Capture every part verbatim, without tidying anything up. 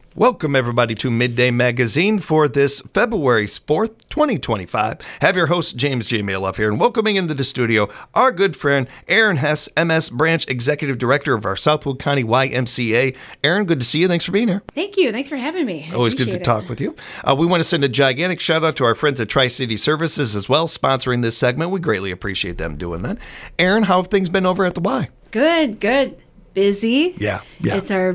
Welcome, everybody, to Midday Magazine for this February fourth, twenty twenty-five. Have your host, James J. Maloff here, and welcoming into the studio our good friend, Aaron Hess, M S Branch Executive Director of our Southwood County Y M C A. Aaron, good to see you. Thanks for being here. Thank you. Thanks for having me. I Always good to it. talk with you. Uh, we want to send a gigantic shout out to our friends at Tri-City Services as well, sponsoring this segment. We greatly appreciate them doing that. Aaron, how have things been over at the Y? Good, good. Busy. Yeah, yeah. It's our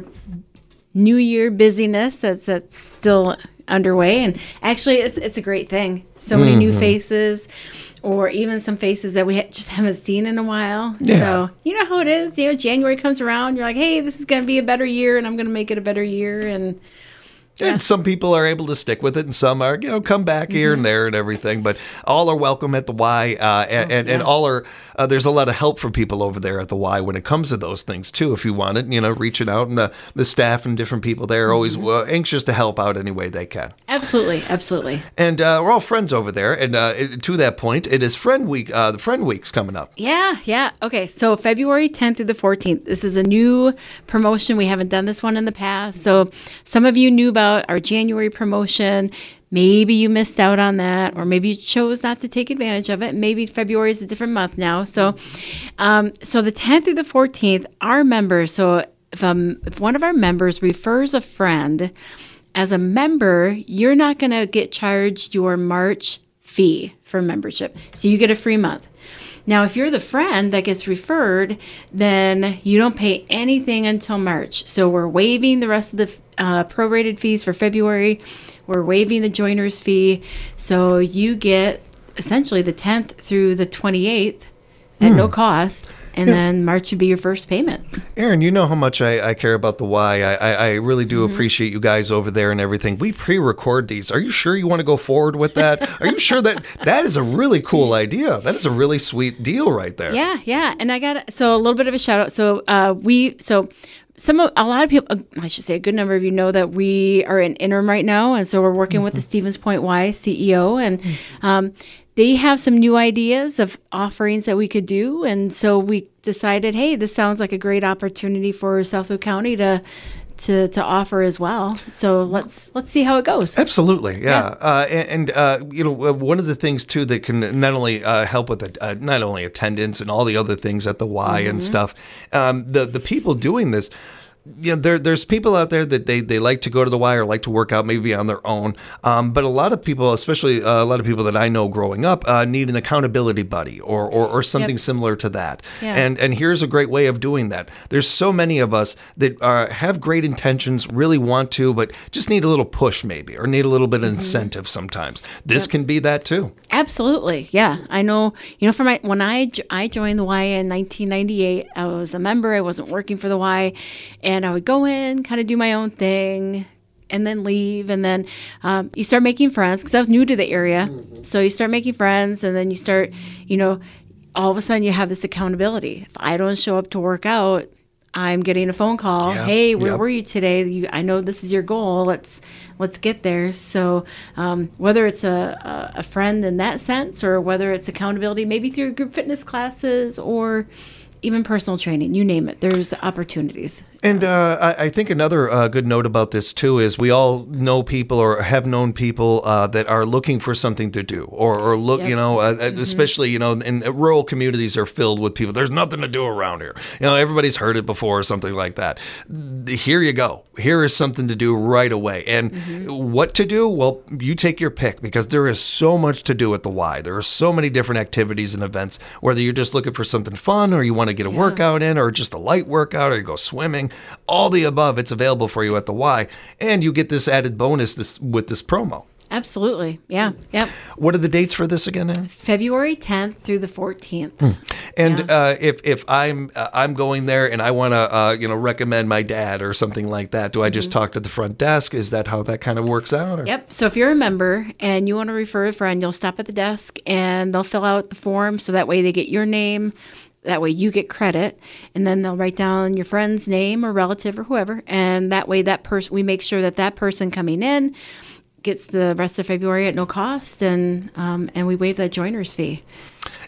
New Year busyness that's that's still underway, and actually, it's it's a great thing. So many mm-hmm. new faces, or even some faces that we ha- just haven't seen in a while. Yeah. So you know how it is. You know, January comes around, you're like, hey, this is going to be a better year, and I'm going to make it a better year, and. Yeah. And some people are able to stick with it, and some are, you know, come back here mm-hmm. and there and everything. But all are welcome at the Y, uh, and, oh, and, yeah. and all are. Uh, there's a lot of help from people over there at the Y when it comes to those things too. If you want it, you know, reaching out, and uh, the staff and different people there are always mm-hmm. uh, anxious to help out any way they can. Absolutely, absolutely. And uh, we're all friends over there. And uh, it, to that point, it is Friend Week. Uh, the Friend Week's coming up. Yeah, yeah. Okay, so February tenth through the fourteenth. This is a new promotion. We haven't done this one in the past. So some of you knew about our January promotion. Maybe you missed out on that, or maybe you chose not to take advantage of it. Maybe February is a different month now. So, um, so the tenth through the fourteenth, our members. So if um, if one of our members refers a friend as a member, you're not going to get charged your March fee for membership. So you get a free month. Now, if you're the friend that gets referred, then you don't pay anything until March. So we're waiving the rest of the uh, prorated fees for February. We're waiving the joiner's fee. So you get essentially the tenth through the twenty-eighth at hmm. no cost. And yeah. then March would be your first payment. Aaron, you know how much I, I care about the Y. I, I, I really do mm-hmm. appreciate you guys over there and everything. We pre-record these. Are you sure you want to go forward with that? Are you sure that that is a really cool idea? That is a really sweet deal right there. Yeah, yeah. And I got so a little bit of a shout out. So uh, we so. Some of, a lot of people, I should say a good number of you know that we are in interim right now. And so we're working mm-hmm. with the Stevens Point Y C E O, and um, they have some new ideas of offerings that we could do. And so we decided, hey, this sounds like a great opportunity for Southwood County to to to offer as well. So let's let's see how it goes. Absolutely, yeah. yeah. Uh, and and uh, you know, one of the things too that can not only uh, help with uh, not only attendance and all the other things at the Y mm-hmm. and stuff, um, the the people doing this. Yeah, there, there's people out there that they, they like to go to the Y or like to work out maybe on their own. Um, but a lot of people, especially uh, a lot of people that I know growing up, uh, need an accountability buddy or or, or something yep. similar to that. Yeah. And and here's a great way of doing that. There's so many of us that are, have great intentions, really want to, but just need a little push maybe, or need a little bit of incentive mm-hmm. sometimes. This yep. can be that too. Absolutely, yeah. I know. You know, for my when I I joined the Y in nineteen ninety-eight, I was a member. I wasn't working for the Y, and And I would go in, kind of do my own thing, and then leave. And then um, you start making friends, because I was new to the area. Mm-hmm. So you start making friends, and then you start, you know, all of a sudden you have this accountability. If I don't show up to work out, I'm getting a phone call. Yeah. Hey, where yep. were you today? You, I know this is your goal. Let's let's get there. So um, whether it's a, a, a friend in that sense, or whether it's accountability, maybe through group fitness classes, or even personal training, you name it. There's opportunities. And uh, I, I think another uh, good note about this, too, is we all know people or have known people uh, that are looking for something to do or, or look, yep. you know, uh, mm-hmm. especially, you know, in rural communities are filled with people. There's nothing to do around here. You know, everybody's heard it before or something like that. Here you go. Here is something to do right away. And mm-hmm. what to do? Well, you take your pick, because there is so much to do at the Y. There are so many different activities and events, whether you're just looking for something fun or you want to get a yeah. workout in, or just a light workout, or you go swimming. All the above, it's available for you at the Y, and you get this added bonus this with this promo. Absolutely. Yeah. Yep. What are the dates for this again, Ann? February tenth through the fourteenth. Hmm. And yeah. uh, if if I'm uh, I'm going there and I want to uh, you know recommend my dad or something like that, do I just mm-hmm. talk to the front desk? Is that how that kind of works out? Or? Yep. So if you're a member and you want to refer a friend, you'll stop at the desk and they'll fill out the form, so that way they get your name. That way you get credit, and then they'll write down your friend's name or relative or whoever, and that way that person, we make sure that that person coming in gets the rest of February at no cost, and um, and we waive that joiner's fee.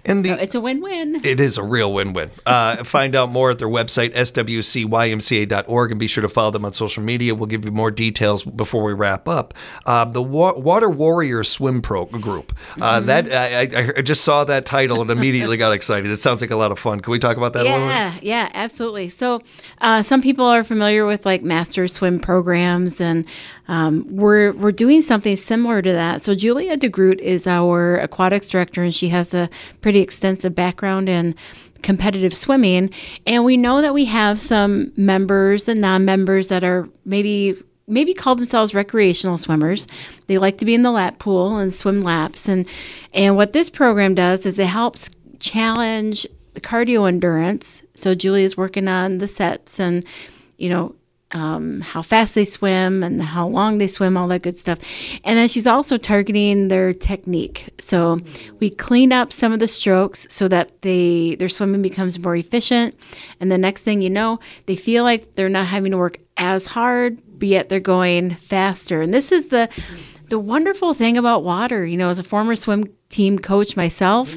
And the, so it's a win-win. It is a real win-win. Uh, find out more at their website, S W C Y M C A dot org, and be sure to follow them on social media. We'll give you more details before we wrap up. Uh, the Wa- Water Warrior Swim Pro Group. Uh, mm-hmm. That I, I just saw that title and immediately got excited. It sounds like a lot of fun. Can we talk about that yeah, a little bit? Yeah, yeah, absolutely. So uh, some people are familiar with like master swim programs, and um, we're we're doing something similar to that. So Julia DeGroot is our aquatics director, and she has a pretty extensive background in competitive swimming. And we know that we have some members and non-members that are maybe maybe call themselves recreational swimmers. They like to be in the lap pool and swim laps. And and what this program does is it helps challenge the cardio endurance. So Julia's working on the sets and, you know, um, how fast they swim and how long they swim, all that good stuff. And then she's also targeting their technique. So we clean up some of the strokes so that they their swimming becomes more efficient. And the next thing you know, they feel like they're not having to work as hard, but yet they're going faster. And this is the the wonderful thing about water. You know, as a former swim team coach myself,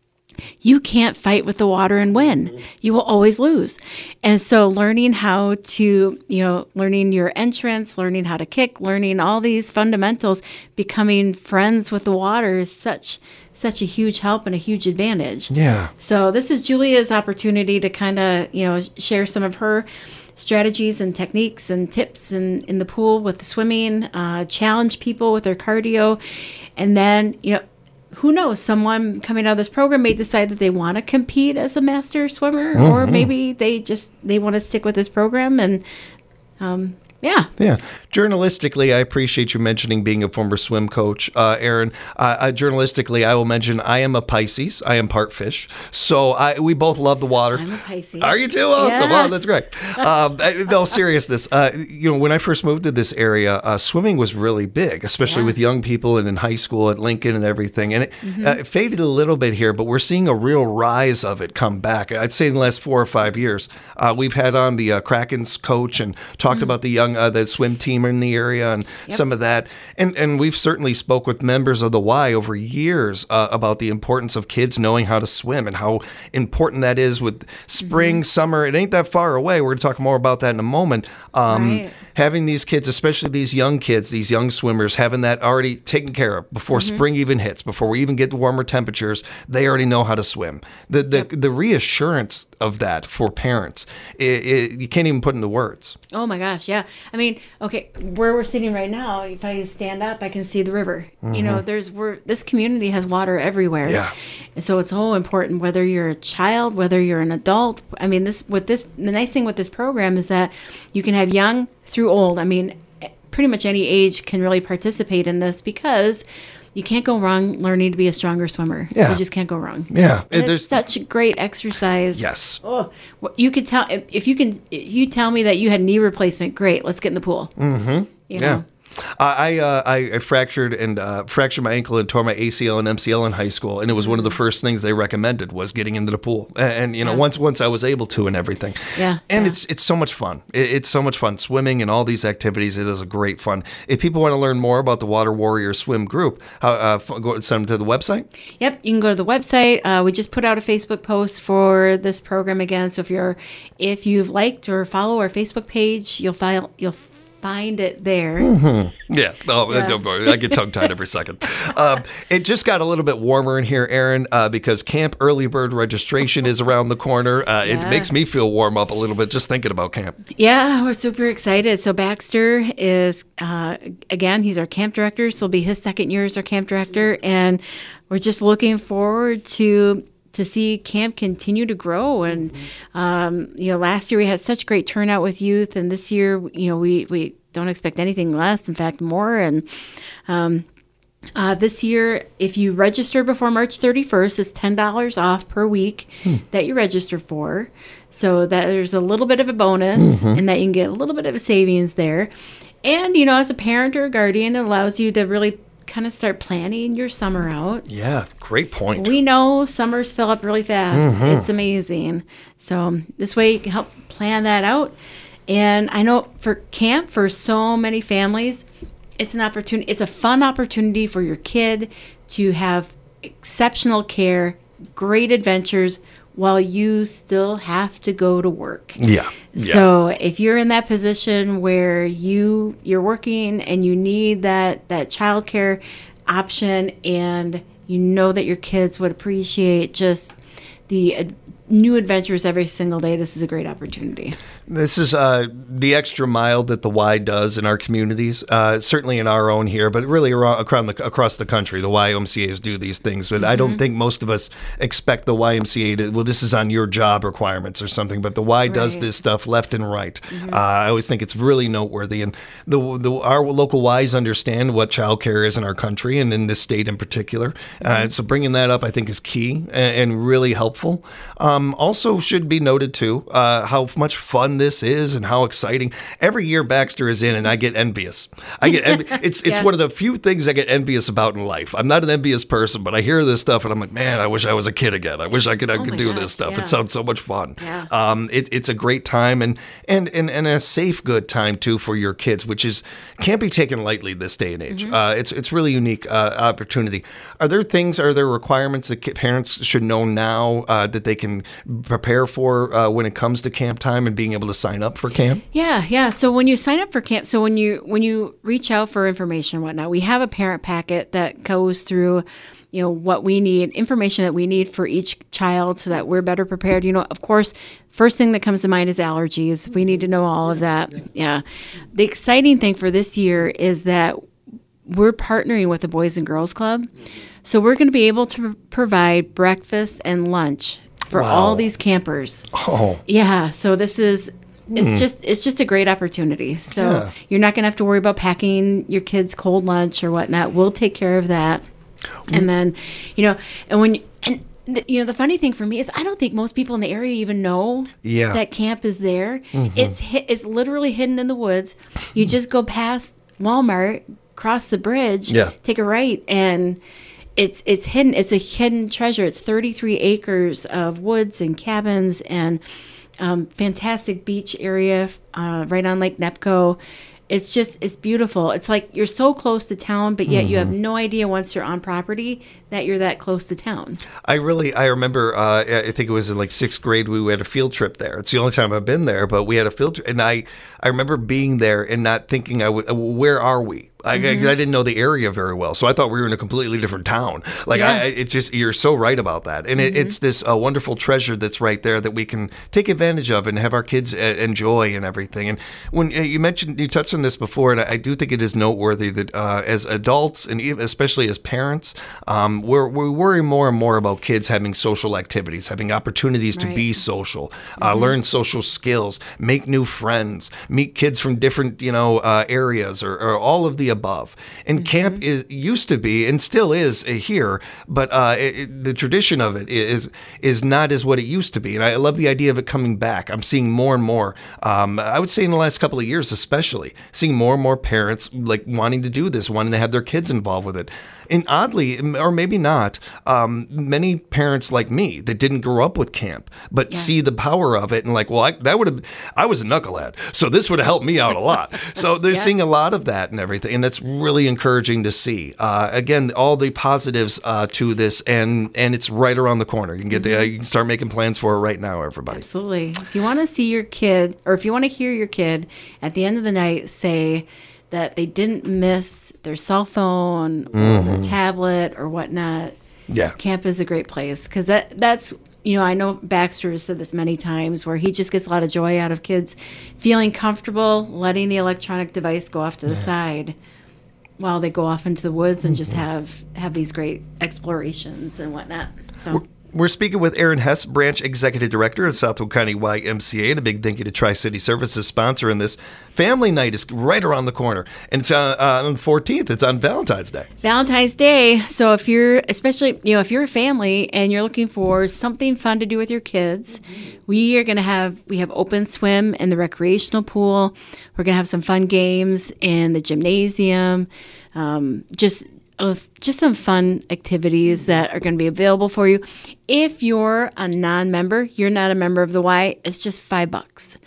you can't fight with the water and win. You will always lose. And so learning how to, you know, learning your entrance, learning how to kick, learning all these fundamentals, becoming friends with the water is such such a huge help and a huge advantage. Yeah. So this is Julia's opportunity to kind of, you know, share some of her strategies and techniques and tips in, in the pool with the swimming, uh, challenge people with their cardio. And then, you know, who knows, someone coming out of this program may decide that they want to compete as a master swimmer, mm-hmm. or maybe they just, they want to stick with this program and, um, yeah. Yeah. Journalistically, I appreciate you mentioning being a former swim coach, uh, Erin. Uh, uh, journalistically, I will mention I am a Pisces. I am part fish. So I, we both love the water. I'm a Pisces. Are you too? Awesome. Yeah. Oh, that's great. Um, no, seriousness. Uh, you know, when I first moved to this area, uh, swimming was really big, especially yeah. with young people and in high school at Lincoln and everything. And it, mm-hmm. uh, it faded a little bit here, but we're seeing a real rise of it come back. I'd say in the last four or five years. Uh, we've had on the uh, Kraken's coach and talked mm-hmm. about the young Uh, the swim team in the area and yep. some of that. And and we've certainly spoke with members of the Y over years uh, about the importance of kids knowing how to swim and how important that is with spring, mm-hmm. summer. It ain't that far away. We're going to talk more about that in a moment. Um, right. Having these kids, especially these young kids, these young swimmers, having that already taken care of before mm-hmm. spring even hits, before we even get to warmer temperatures, they already know how to swim. The the, yep. the reassurance of that for parents, it, it, you can't even put into words. Oh my gosh, yeah. I mean, okay, where we're sitting right now, if I stand up, I can see the river. Mm-hmm. You know, there's we're this community has water everywhere. Yeah. And so it's so important whether you're a child, whether you're an adult. I mean, this with this the nice thing with this program is that you can have young through old. I mean, pretty much any age can really participate in this because you can't go wrong learning to be a stronger swimmer. Yeah. You just can't go wrong. Yeah. And it's such a great exercise. Yes. Oh, you could tell if, if you can. If you tell me that you had knee replacement, great. Let's get in the pool. Mm-hmm. You know? Yeah. I uh, I, I fractured and uh, fractured my ankle and tore my A C L and M C L in high school, and it was mm-hmm. one of the first things they recommended was getting into the pool. And, and you know, yeah. once once I was able to and everything. Yeah. And yeah. it's it's so much fun. It, it's so much fun swimming and all these activities. It is a great fun. If people want to learn more about the Water Warrior Swim Group, how, uh, go send them to the website. Yep, you can go to the website. Uh, we just put out a Facebook post for this program again. So if you're if you've liked or follow our Facebook page, you'll file you'll. find it there. Mm-hmm. Yeah. Oh, yeah. Don't worry. I get tongue-tied every second. Um, it just got a little bit warmer in here, Erin, uh, because Camp Early Bird registration is around the corner. Uh, yeah. It makes me feel warm up a little bit just thinking about camp. Yeah, we're super excited. So Baxter is, uh, again, he's our camp director. So it'll be his second year as our camp director. And we're just looking forward to to see camp continue to grow. And, um, you know, last year we had such great turnout with youth. And this year, you know, we, we don't expect anything less, in fact, more. And um, uh, this year, if you register before March thirty-first, it's ten dollars off per week hmm. that you register for. So that there's a little bit of a bonus mm-hmm. and that you can get a little bit of a savings there. And, you know, as a parent or a guardian, it allows you to really kind of start planning your summer out. Yeah, great point. We know summers fill up really fast. Mm-hmm. It's amazing. So this way you can help plan that out. And I know for camp, for so many families, it's an opportunity. It's a fun opportunity for your kid to have exceptional care great adventures while you still have to go to work. Yeah. So if you're in that position where you you're working and you need that that childcare option, and you know that your kids would appreciate just the ad- new adventures every single day, this is a great opportunity. This is uh, the extra mile that the Y does in our communities, uh, certainly in our own here, but really around, across, the, across the country. The Y M C As do these things, but mm-hmm. I don't think most of us expect the Y M C A to, well, this is on your job requirements or something, but the Y right. does this stuff left and right. Mm-hmm. Uh, I always think it's really noteworthy, and the, the our local Ys understand what childcare is in our country and in this state in particular. Mm-hmm. Uh, so bringing that up, I think, is key and, and really helpful. Um, also should be noted, too, uh, how much fun this is and how exciting. Every year Baxter is in and I get envious. I get envi- it's it's yeah. one of the few things I get envious about in life. I'm not an envious person, but I hear this stuff and I'm like, man, I wish I was a kid again. I wish I could I oh could do gosh, this stuff. Yeah. It sounds so much fun. Yeah. Um, it, it's a great time and, and and and a safe, good time too for your kids, which is can't be taken lightly this day and age. Mm-hmm. Uh, it's it's really unique uh, opportunity. Are there things? Are there requirements that parents should know now uh, that they can prepare for uh, when it comes to camp time and being able to sign up for camp? Yeah, yeah. So when you sign up for camp, so when you when you reach out for information and whatnot, we have a parent packet that goes through, you know, what we need, information that we need for each child so that we're better prepared. You know, of course, first thing that comes to mind is allergies. We need to know all of that. Yeah. The exciting thing for this year is that we're partnering with the Boys and Girls Club. So we're going to be able to provide breakfast and lunch for wow. all these campers. Oh. Yeah. So this is it's mm. just it's just a great opportunity. So yeah. you're not going to have to worry about packing your kids cold lunch or whatnot. We'll take care of that. Mm. And then, you know, and when you, and the, you know, the funny thing for me is I don't think most people in the area even know yeah. that camp is there. Mm-hmm. It's hi- it's literally hidden in the woods. You just go past Walmart, cross the bridge, yeah. take a right, and it's it's hidden. It's a hidden treasure. It's thirty-three acres of woods and cabins and um, fantastic beach area uh, right on Lake Nepco. It's just, it's beautiful. It's like you're so close to town, but yet mm-hmm. you have no idea once you're on property that you're that close to town. I really, I remember, uh, I think it was in like sixth grade, we had a field trip there. It's the only time I've been there, but we had a field trip. And I, I remember being there and not thinking, I would, where are we? I, mm-hmm. I, I didn't know the area very well, so I thought we were in a completely different town. Like, yeah. I, it's just, you're so right about that. And mm-hmm. it, it's this uh, wonderful treasure that's right there that we can take advantage of and have our kids uh, enjoy and everything. And when uh, you mentioned, you touched on this before, and I, I do think it is noteworthy that uh, as adults, and even, especially as parents, um, we're, we worry more and more about kids having social activities, having opportunities right. to be social, mm-hmm. uh, learn social skills, make new friends, meet kids from different, you know, uh, areas, or, or all of the above. And mm-hmm. camp is used to be and still is here, but uh, it, it, the tradition of it is is not as what it used to be. And I love the idea of it coming back. I'm seeing more and more. Um, I would say in the last couple of years, especially seeing more and more parents like wanting to do this, wanting to have their kids involved with it. And oddly, or maybe not, um, many parents like me that didn't grow up with camp, but yeah. see the power of it and like, well, I, that would have, I was a knucklehead, so this would have helped me out a lot. So they're yeah. seeing a lot of that and everything, and that's really encouraging to see. Uh, again, all the positives uh, to this, and and it's right around the corner. You can get, mm-hmm. the, you can start making plans for it right now, everybody. Absolutely. If you want to see your kid, or if you want to hear your kid at the end of the night say that they didn't miss their cell phone or mm-hmm. their tablet or whatnot, yeah. camp is a great place. Because that, that's, you know, I know Baxter has said this many times, where he just gets a lot of joy out of kids feeling comfortable letting the electronic device go off to the yeah. side while they go off into the woods and mm-hmm. just have, have these great explorations and whatnot. So. We're- We're speaking with Erin Hess, Branch Executive Director at Southwood County Y M C A, and a big thank you to Tri-City Services sponsoring this. Family Night is right around the corner, and it's uh, uh, on the fourteenth. It's on Valentine's Day. Valentine's Day. So if you're, especially, you know, if you're a family and you're looking for something fun to do with your kids, we are going to have, we have open swim in the recreational pool. We're going to have some fun games in the gymnasium. Um, just Of just some fun activities that are going to be available for you. If you're a non-member, you're not a member of the Y, it's just five bucks.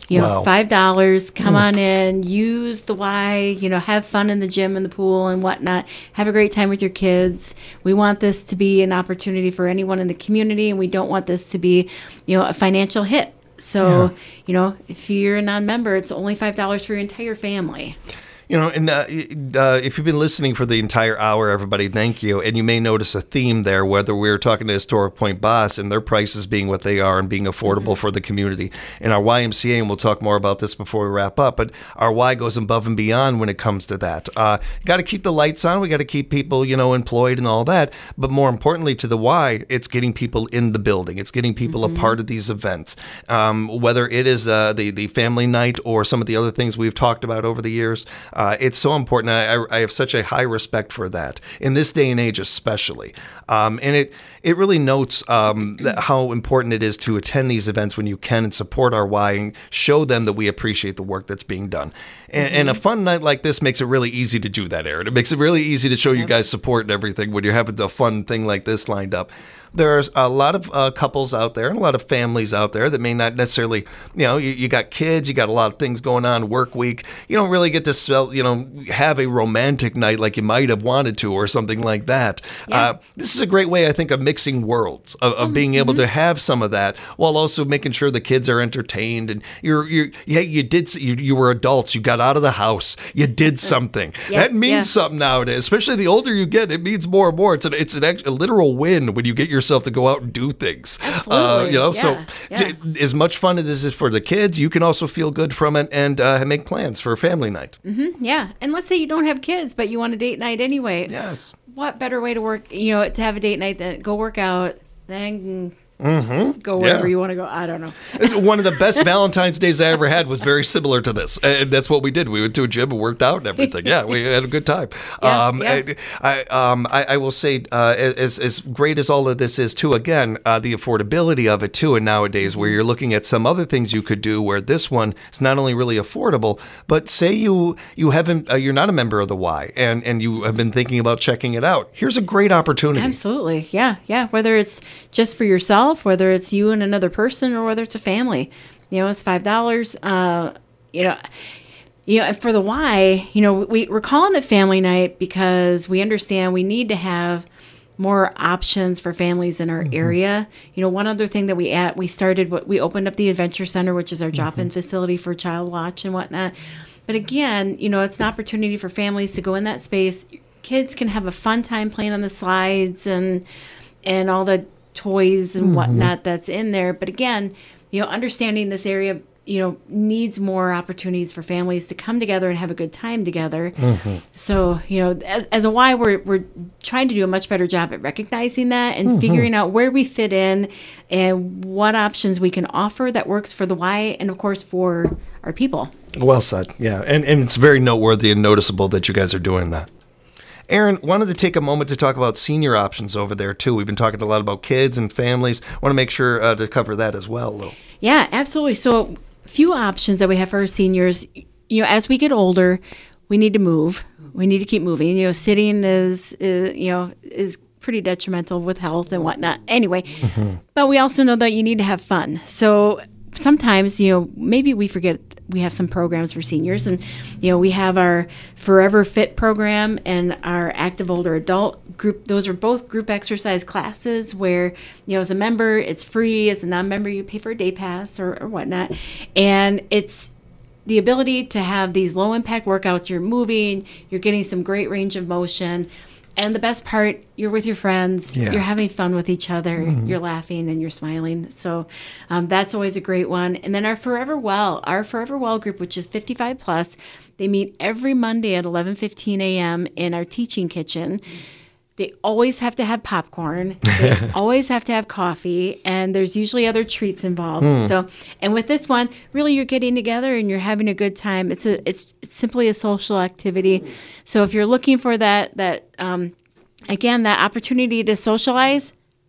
You know, Wow. five dollars. Come on in. Use the Y. You know, have fun in the gym and the pool and whatnot. Have a great time with your kids. We want this to be an opportunity for anyone in the community, and we don't want this to be, you know, a financial hit. So, Yeah. you know, if you're a non-member, it's only five dollars for your entire family. You know, and uh, uh, if you've been listening for the entire hour, everybody, thank you. And you may notice a theme there, whether we're talking to Historic Point Boss and their prices being what they are and being affordable mm-hmm. for the community. And our Y M C A, and we'll talk more about this before we wrap up, but our Y goes above and beyond when it comes to that. Uh, got to keep the lights on. We got to keep people, you know, employed and all that. But more importantly to the Y, it's getting people in the building. It's getting people mm-hmm. a part of these events. Um, whether it is uh, the, the family night or some of the other things we've talked about over the years, Uh, it's so important. I, I have such a high respect for that in this day and age, especially. Um, and it it really notes um, that how important it is to attend these events when you can and support our Y and show them that we appreciate the work that's being done. And, mm-hmm. and a fun night like this makes it really easy to do that, Erin. It makes it really easy to show you guys support and everything when you're having a fun thing like this lined up. There's a lot of uh, couples out there and a lot of families out there that may not necessarily, you know, you, you got kids, you got a lot of things going on, work week. You don't really get to, spell, you know, have a romantic night like you might have wanted to or something like that. Yeah. Uh, this is a great way, I think, of mixing worlds, of, of being able mm-hmm. to have some of that while also making sure the kids are entertained and you're, you're yeah, you did, you, you were adults, you got out of the house, you did something. Yeah. That means yeah. something nowadays, especially the older you get, it means more and more. It's an, it's an a literal win when you get your yourself to go out and do things. Absolutely. Uh, you know, yeah. so yeah. t- as much fun as this is for the kids, you can also feel good from it and uh, make plans for a family night. Mm-hmm. Yeah. And let's say you don't have kids, but you want a date night anyway. Yes. What better way to work, you know, to have a date night than go work out, then Mm-hmm. go wherever yeah. you want to go. I don't know. One of the best Valentine's days I ever had was very similar to this. And that's what we did. We went to a gym and worked out and everything. Yeah, we had a good time. Yeah, um, yeah. I, I, um, I, I will say, uh, as, as great as all of this is, too, again, uh, the affordability of it, too, and nowadays where you're looking at some other things you could do where this one is not only really affordable, but say you you haven't, uh, you're not a member of the Y and, and you have been thinking about checking it out. Here's a great opportunity. Absolutely. Yeah, yeah. Whether it's just for yourself, whether it's you and another person, or whether it's a family, you know, it's five dollars. Uh, you know, you know, for the Y, you know, we we're calling it family night because we understand we need to have more options for families in our mm-hmm. area. You know, one other thing that we at we started what we opened up the Adventure Center, which is our drop-in mm-hmm. facility for child watch and whatnot. But again, you know, it's an opportunity for families to go in that space. Kids can have a fun time playing on the slides and and all the toys and mm-hmm. whatnot that's in there. But again, you know, understanding this area, you know, needs more opportunities for families to come together and have a good time together. Mm-hmm. So, you know, as, as a Y, we're, we're trying to do a much better job at recognizing that and mm-hmm. figuring out where we fit in and what options we can offer that works for the Y and, of course, for our people. Well said. Yeah. And, and it's very noteworthy and noticeable that you guys are doing that. Erin, wanted to take a moment to talk about senior options over there, too. We've been talking a lot about kids and families. Want to make sure uh, to cover that as well, Lou. Yeah, absolutely. So a few options that we have for our seniors. You know, as we get older, we need to move. We need to keep moving. You know, sitting is, is you know, is pretty detrimental with health and whatnot. Anyway, mm-hmm. but we also know that you need to have fun. So sometimes, you know, maybe we forget we have some programs for seniors, and you know, we have our Forever Fit program and our Active Older Adult group. Those are both group exercise classes where, you know, as a member it's free, as a non-member you pay for a day pass or, or whatnot, and it's the ability to have these low impact workouts. You're moving, you're getting some great range of motion. And the best part, you're with your friends, yeah. you're having fun with each other, mm-hmm. you're laughing and you're smiling. So um, that's always a great one. And then our Forever Well, our Forever Well group, which is fifty-five plus, they meet every Monday at eleven fifteen a.m. in our teaching kitchen. They always have to have popcorn. They always have to have coffee, and there's usually other treats involved. Hmm. So, and with this one, really, you're getting together and you're having a good time. It's a, it's, it's simply a social activity. So, if you're looking for that, that um, again, that opportunity to socialize,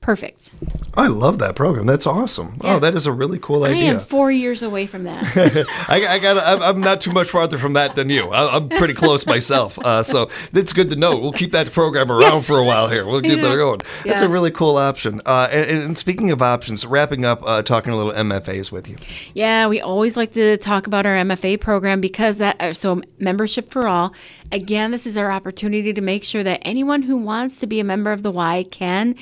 perfect. I love that program. That's awesome. Yeah. Oh, that is a really cool I idea. am four years away from that. I, I got. I'm, I'm not too much farther from that than you. I, I'm pretty close myself. Uh, so it's good to know. We'll keep that program around for a while here. We'll get that going. That's Yeah. a really cool option. Uh, and, and speaking of options, wrapping up, uh, talking a little M F As with you. Yeah, we always like to talk about our M F A program because that, uh, so membership for all. Again, this is our opportunity to make sure that anyone who wants to be a member of the Y can.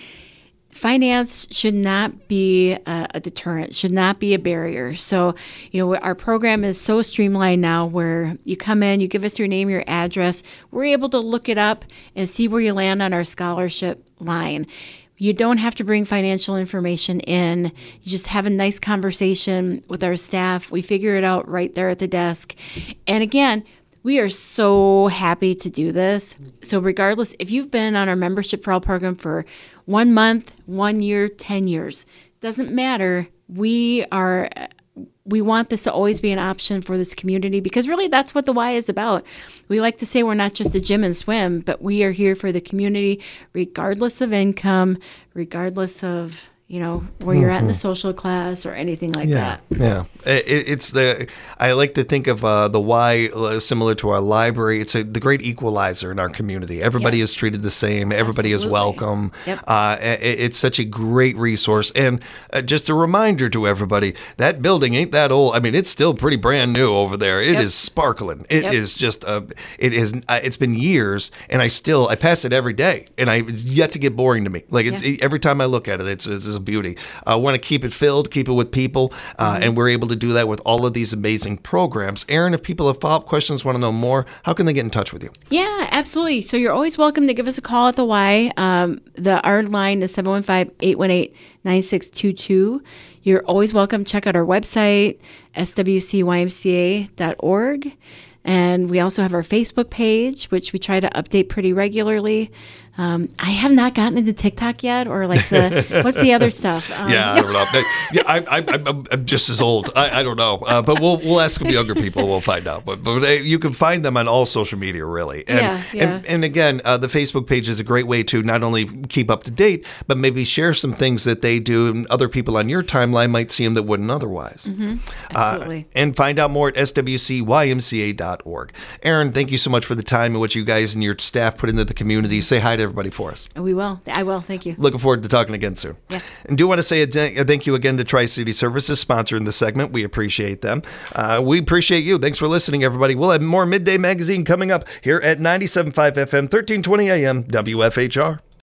Finance should not be a, a deterrent, should not be a barrier. So, you know, our program is so streamlined now where you come in, you give us your name, your address. We're able to look it up and see where you land on our scholarship line. You don't have to bring financial information in. You just have a nice conversation with our staff. We figure it out right there at the desk. And again, we are so happy to do this. So regardless, if you've been on our Membership for All program for one month, one year, ten years, doesn't matter. We are, we want this to always be an option for this community because really that's what the Y is about. We like to say we're not just a gym and swim, but we are here for the community regardless of income, regardless of, you know, where you're at in the social class or anything like Yeah, that. yeah. It, it's the. I like to think of uh, the Y uh, similar to our library. It's a, the great equalizer in our community. Everybody Yes. is treated the same. Everybody is Absolutely. welcome. Yep. Uh, it, it's such a great resource. And uh, just a reminder to everybody, that building ain't that old. I mean, it's still pretty brand new over there. It Yep. is sparkling. It Yep. is just. Uh, it is. Uh, it's been years, and I still I pass it every day, and I it's yet to get boring to me. Like it's Yeah. every time I look at it, it's, it's a beauty. I want to keep it filled, keep it with people, uh, Mm-hmm. and we're able to do that with all of these amazing programs. Aaron, if people have follow-up questions, want to know more, how can they get in touch with you? Yeah, absolutely. So you're always welcome to give us a call at the Y. Um, the our line is seven one five, eight one eight, nine six two two. You're always welcome. Check out our website, S W C Y M C A dot org. And we also have our Facebook page, which we try to update pretty regularly. Um, I have not gotten into TikTok yet, or like the what's the other stuff? Um, Yeah, I don't know. Yeah, I, I, I'm, I'm just as old. I, I don't know, uh, but we'll we'll ask some younger people. We'll find out. But but they, you can find them on all social media, really. And Yeah, yeah. and, and again, uh, the Facebook page is a great way to not only keep up to date, but maybe share some things that they do, and other people on your timeline might see them that wouldn't otherwise. Absolutely. Uh, and find out more at S W C Y M C A dot org. Aaron, thank you so much for the time and what you guys and your staff put into the community. Say hi to everybody for us. We will. I will. Thank you. Looking forward to talking again soon. Yeah. And do want to say a, th- a thank you again to Tri-City Services sponsoring the segment. We appreciate them. Uh, we appreciate you. Thanks for listening, everybody. We'll have more Midday Magazine coming up here at ninety-seven point five F M, thirteen twenty A M, W F H R.